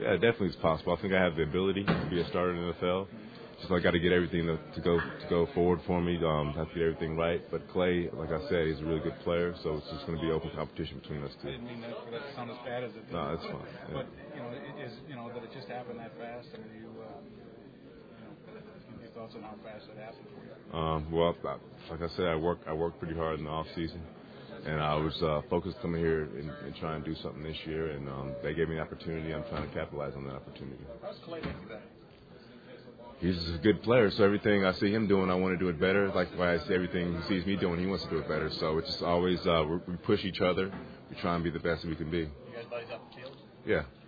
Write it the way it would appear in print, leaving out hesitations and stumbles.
Yeah, definitely it's possible. I think I have the ability to be a starter in the NFL. Just I got to get everything to go forward for me. Have to get everything right. But Clay, like I said, he's a really good player, so it's just going to be open competition between us two. I didn't mean that for that to sound as bad as it did. No, that's fine. Yeah. But that it just happened that fast. I mean, your thoughts on how fast it happened for you? Well, like I said, I worked pretty hard in the off season. And I was focused coming here and trying to do something this year, and they gave me an opportunity. I'm trying to capitalize on that opportunity. How's Clay make you better? He's a good player, so everything I see him doing, I want to do it better. Like when I see everything he sees me doing, he wants to do it better. So it's just always we push each other. We try and be the best that we can be. You guys buddies up the field? Yeah.